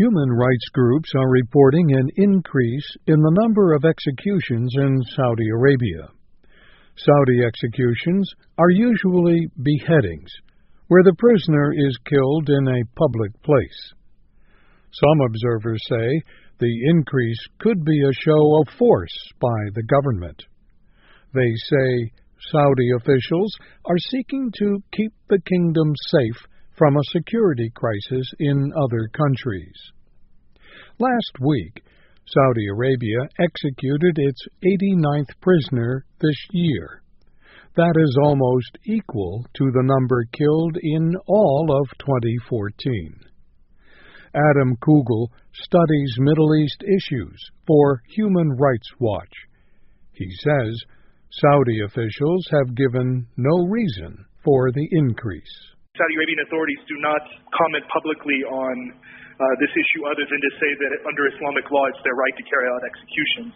Human rights groups are reporting an increase in the number of executions in Saudi Arabia. Saudi executions are usually beheadings, where the prisoner is killed in a public place. Some observers say the increase could be a show of force by the government. They say Saudi officials are seeking to keep the kingdom safe from a security crisis in other countries. Last week, Saudi Arabia executed its 89th prisoner this year. That is almost equal to the number killed in all of 2014. Adam Kugel studies Middle East issues for Human Rights Watch. He says Saudi officials have given no reason for the increase. Saudi Arabian authorities do not comment publicly on this issue other than to say that under Islamic law it's their right to carry out executions.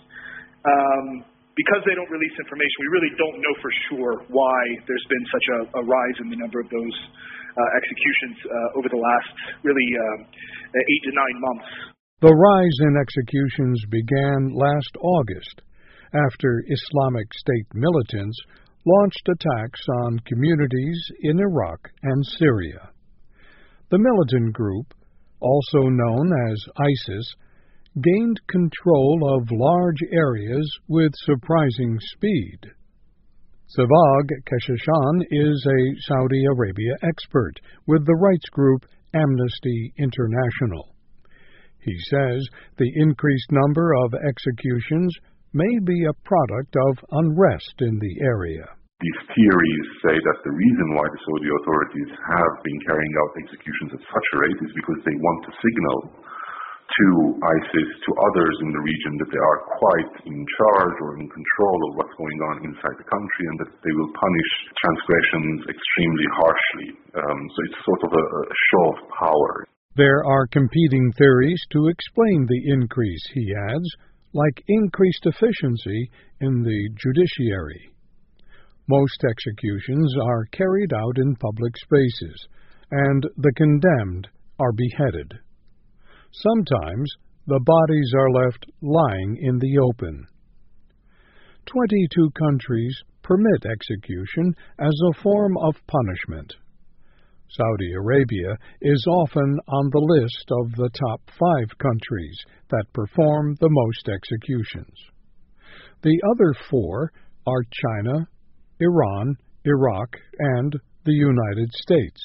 Because they don't release information, we really don't know for sure why there's been such a rise in the number of those executions over the last 8 to 9 months. The rise in executions began last August after Islamic State militants launched attacks on communities in Iraq and Syria. The militant group, also known as ISIS, gained control of large areas with surprising speed. Savag Keshashan is a Saudi Arabia expert with the rights group Amnesty International. He says the increased number of executions may be a product of unrest in the area. These theories say that the reason why the Saudi authorities have been carrying out executions at such a rate is because they want to signal to ISIS, to others in the region, that they are quite in charge or in control of what's going on inside the country, and that they will punish transgressions extremely harshly. So it's sort of a show of power. There are competing theories to explain the increase, he adds, like increased efficiency in the judiciary. Most executions are carried out in public spaces, and the condemned are beheaded. Sometimes the bodies are left lying in the open. 22 countries permit execution as a form of punishment. Saudi Arabia is often on the list of the top 5 countries that perform the most executions. The other 4 are China, Iran, Iraq, and the United States.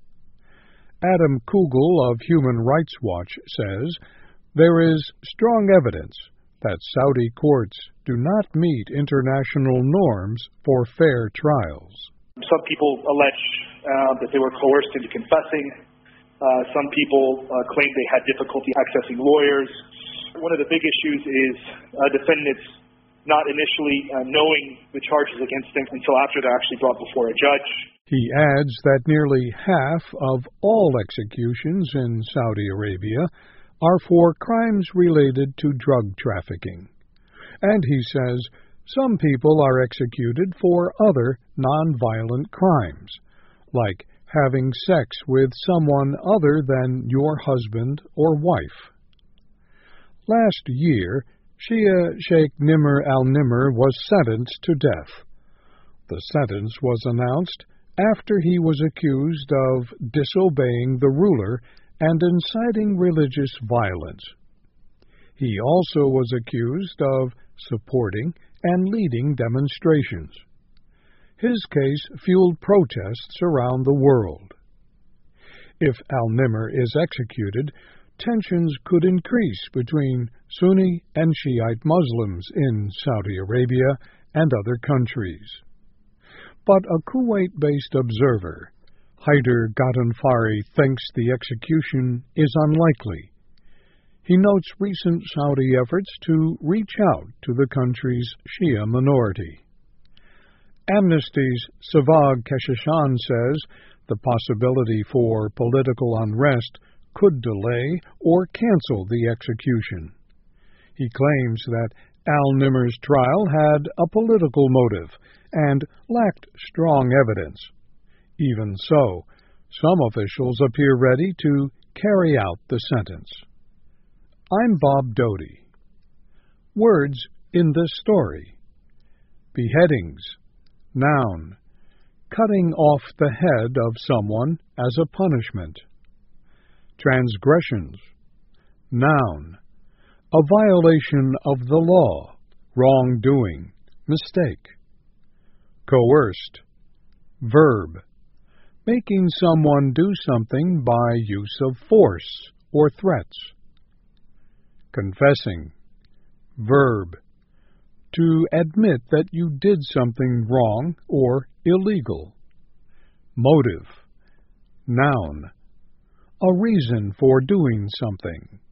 Adam Kugel of Human Rights Watch says there is strong evidence that Saudi courts do not meet international norms for fair trials. Some people allege that they were coerced into confessing. Some people claim they had difficulty accessing lawyers. One of the big issues is defendants not initially knowing the charges against them until after they're actually brought before a judge. He adds that nearly half of all executions in Saudi Arabia are for crimes related to drug trafficking. And he says some people are executed for other nonviolent crimes, like having sex with someone other than your husband or wife. Last year, Shia Sheikh Nimr al-Nimr was sentenced to death. The sentence was announced after he was accused of disobeying the ruler and inciting religious violence. He also was accused of supporting and leading demonstrations. His case fueled protests around the world. If al-Nimr is executed, tensions could increase between Sunni and Shiite Muslims in Saudi Arabia and other countries. But a Kuwait-based observer, Haider Ghadhanfari, thinks the execution is unlikely. He notes recent Saudi efforts to reach out to the country's Shia minority. Amnesty's Savag Keshashan says the possibility for political unrest could delay or cancel the execution. He claims that al-Nimr's trial had a political motive and lacked strong evidence. Even so, some officials appear ready to carry out the sentence. I'm Bob Doty. Words in this story. Beheadings. Noun. Cutting off the head of someone as a punishment. Transgressions. Noun. A violation of the law, wrongdoing, mistake. Coerced. Verb. Making someone do something by use of force or threats. Confessing. Verb. To admit that you did something wrong or illegal. Motive. Noun. A reason for doing something.